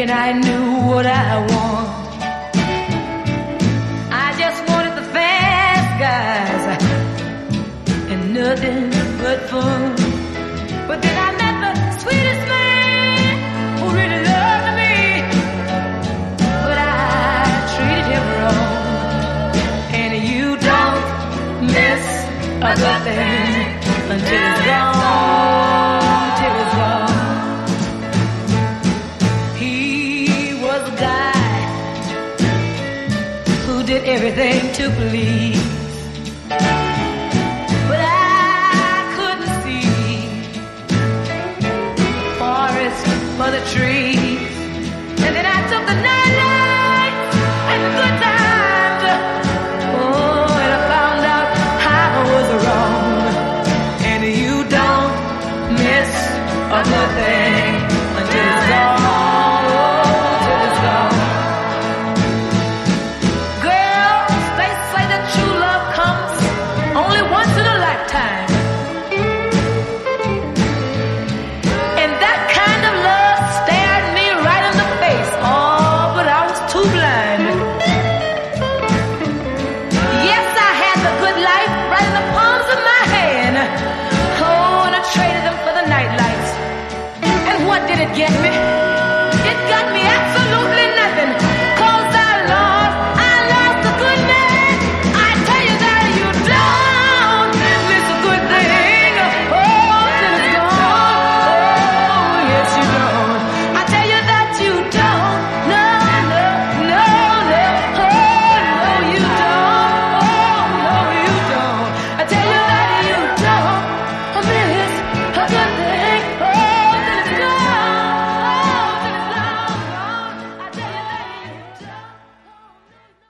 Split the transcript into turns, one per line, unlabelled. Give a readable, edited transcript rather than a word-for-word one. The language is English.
and I knew what I want. I just wanted the fast guys and nothing but fun. But then I met the sweetest man who really loved me, but I treated him wrong. And you don't miss a good thing until it's gone, till it's gone. He was a guy who did everything to please, but I couldn't see the forest for the trees.